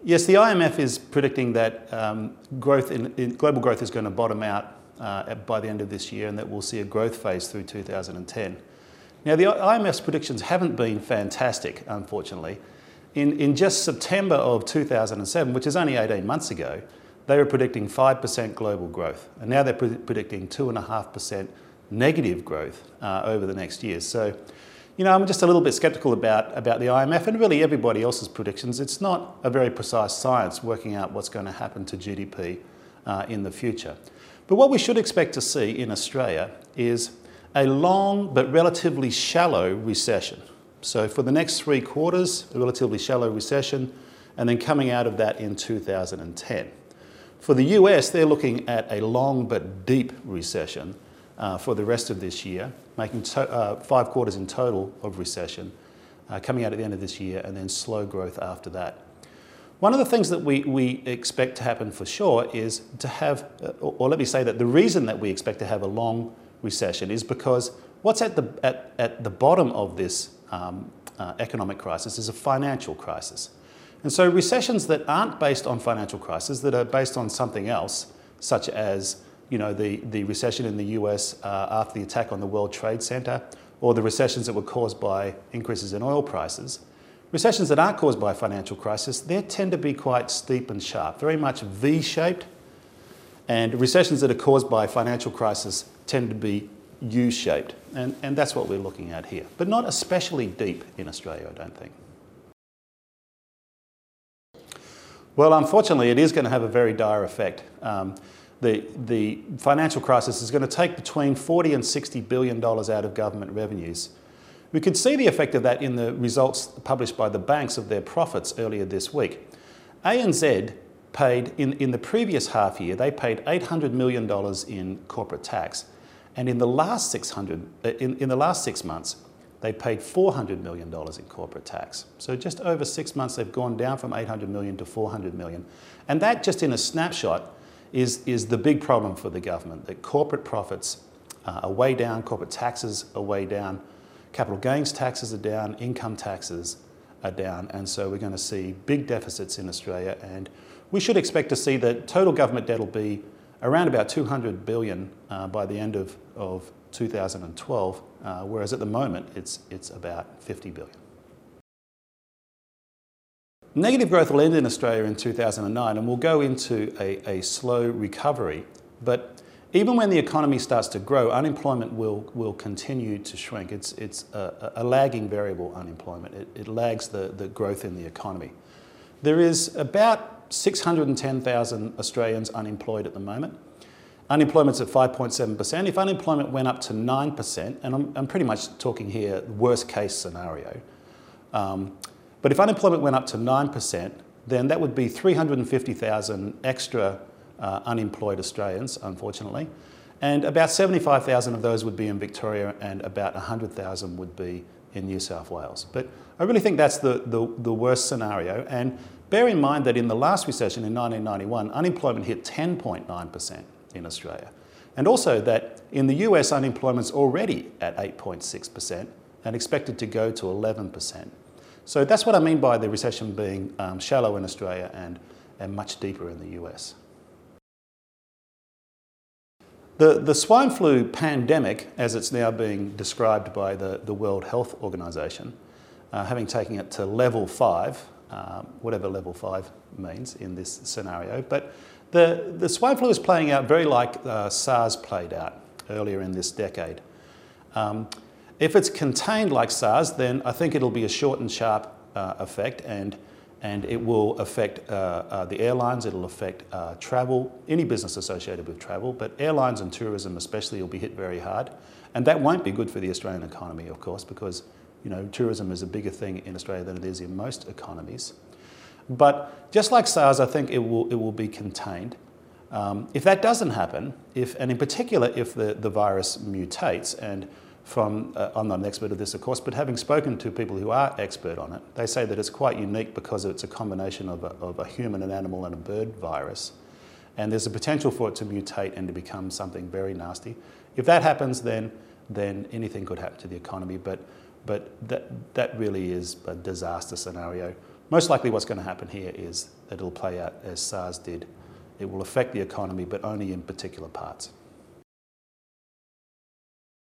Yes, the IMF is predicting that global growth is going to bottom out by the end of this year, and that we'll see a growth phase through 2010. Now, the IMF's predictions haven't been fantastic, unfortunately. In just September of 2007, which is only 18 months ago, they were predicting 5% global growth, and now they're predicting 2.5% negative growth over the next year. So, I'm just a little bit sceptical about the IMF and really everybody else's predictions. It's not a very precise science working out what's going to happen to GDP in the future. But what we should expect to see in Australia is a long but relatively shallow recession. So for the next 3 quarters, a relatively shallow recession, and then coming out of that in 2010. For the US, they're looking at a long but deep recession for the rest of this year, making 5 quarters in total of recession, coming out at the end of this year, and then slow growth after that. One of the things that we expect to happen for sure is to have, or let me say that the reason that we expect to have a long recession is because what's at the bottom of this economic crisis is a financial crisis. And so recessions that aren't based on financial crisis, that are based on something else, such as the recession in the US after the attack on the World Trade Center, or the recessions that were caused by increases in oil prices. Recessions that aren't caused by a financial crisis, they tend to be quite steep and sharp, very much V-shaped. And recessions that are caused by financial crisis tend to be U-shaped. And that's what we're looking at here. But not especially deep in Australia, I don't think. Well, unfortunately, it is going to have a very dire effect. The financial crisis is going to take between $40 and $60 billion out of government revenues. We could see the effect of that in the results published by the banks of their profits earlier this week. ANZ paid, in the previous half year, they paid $800 million in corporate tax. And in the last 6 months, they paid $400 million in corporate tax. So just over 6 months, they've gone down from 800 million to 400 million. And that, just in a snapshot, is the big problem for the government, that corporate profits are way down, corporate taxes are way down, capital gains taxes are down, income taxes are down, and so we're going to see big deficits in Australia, and we should expect to see that total government debt will be around about 200 billion by the end of 2012, whereas at the moment it's about 50 billion. Negative growth will end in Australia in 2009 and we'll go into a slow recovery. But even when the economy starts to grow, unemployment will continue to shrink. It's a lagging variable, unemployment. It lags the growth in the economy. There is about 610,000 Australians unemployed at the moment. Unemployment's at 5.7%. If unemployment went up to 9%, and I'm pretty much talking here worst case scenario, but if unemployment went up to 9%, then that would be 350,000 extra unemployed Australians, unfortunately. And about 75,000 of those would be in Victoria and about 100,000 would be in New South Wales. But I really think that's the worst scenario. And bear in mind that in the last recession in 1991, unemployment hit 10.9% in Australia. And also that in the US, unemployment's already at 8.6% and expected to go to 11%. So that's what I mean by the recession being shallow in Australia and much deeper in the US. The swine flu pandemic, as it's now being described by the World Health Organization, having taken it to level 5, whatever level 5 means in this scenario, but the swine flu is playing out very like SARS played out earlier in this decade. If it's contained like SARS, then I think it'll be a short and sharp effect, and it will affect the airlines, it'll affect travel, any business associated with travel, but airlines and tourism especially will be hit very hard. And that won't be good for the Australian economy, of course, because tourism is a bigger thing in Australia than it is in most economies. But just like SARS, I think it will be contained. If that doesn't happen, and in particular if the virus mutates, and I'm not an expert of this, of course, but having spoken to people who are expert on it, they say that it's quite unique because it's a combination of a human, an animal, and a bird virus. And there's a potential for it to mutate and to become something very nasty. If that happens, then anything could happen to the economy, but that really is a disaster scenario. most likely what's going to happen here is that it'll play out as SARS did. It will affect the economy, but only in particular parts.